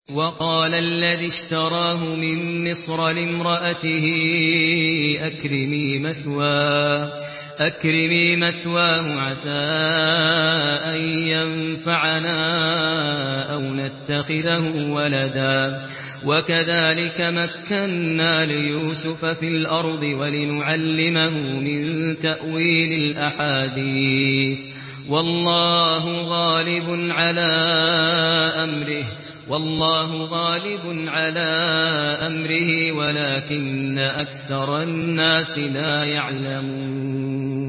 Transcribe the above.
وقال الذي اشتراه من مصر لامرأته أكرمي مثواه عسى أن ينفعنا أو نتخذه ولدا وكذلك مكنا ليوسف في الأرض ولنعلمه من تأويل الأحاديث والله غالب على أمره ولكن أكثر الناس لا يعلمون